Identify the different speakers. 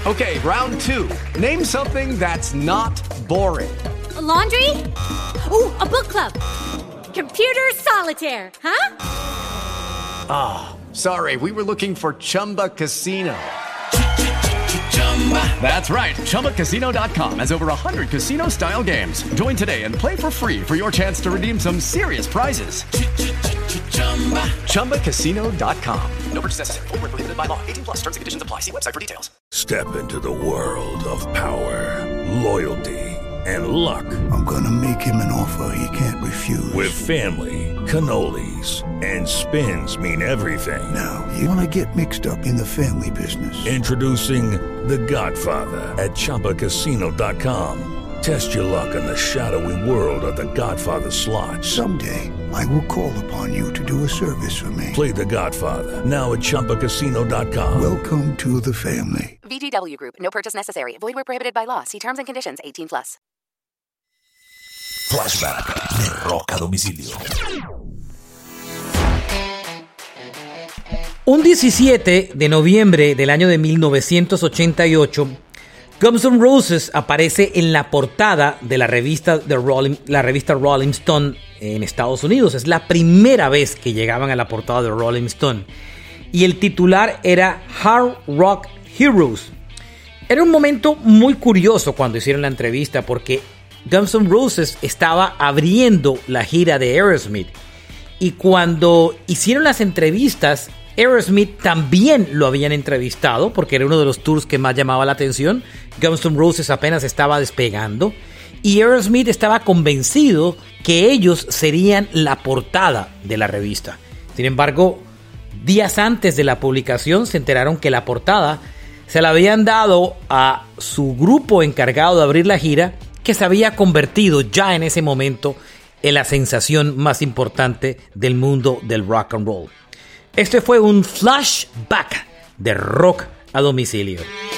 Speaker 1: Okay, round 2. Name something that's not boring.
Speaker 2: A laundry? Ooh, a book club. Computer solitaire, huh?
Speaker 1: Sorry, we were looking for Chumba Casino. That's right. ChumbaCasino.com has over 100 casino-style games. Join today and play for free for your chance to redeem some serious prizes. ChumbaCasino.com. No purchase necessary. Void where prohibited by law. 18 plus. Terms and conditions apply. See website for details.
Speaker 3: Step into the world of power, loyalty, and luck.
Speaker 4: I'm gonna make him an offer he can't refuse.
Speaker 3: With family, cannolis, and spins mean everything.
Speaker 4: Now, you wanna get mixed up in the family business.
Speaker 3: Introducing The Godfather at ChumbaCasino.com. Test your luck in the shadowy world of The Godfather slot.
Speaker 4: Someday, I will call upon you to do a service for me.
Speaker 3: Play The Godfather now at ChumbaCasino.com.
Speaker 4: Welcome to the family.
Speaker 5: VGW Group. No purchase necessary. Void where prohibited by law. See terms and conditions. 18 plus.
Speaker 6: Flashback de Rock a Domicilio.
Speaker 7: Un 17 de noviembre del año de 1988, Guns N' Roses aparece en la portada de la revista Rolling Stone en Estados Unidos. Es la primera vez que llegaban a la portada de Rolling Stone. Y el titular era Hard Rock Heroes. Era un momento muy curioso cuando hicieron la entrevista porque Guns N' Roses estaba abriendo la gira de Aerosmith. Y cuando hicieron las entrevistas, Aerosmith también lo habían entrevistado porque era uno de los tours que más llamaba la atención. Guns N' Roses apenas estaba despegando y Aerosmith estaba convencido que ellos serían la portada de la revista. Sin embargo, días antes de la publicación se enteraron que la portada se la habían dado a su grupo encargado de abrir la gira, que se había convertido ya en ese momento en la sensación más importante del mundo del rock and roll. Este fue un flashback de Rock a Domicilio.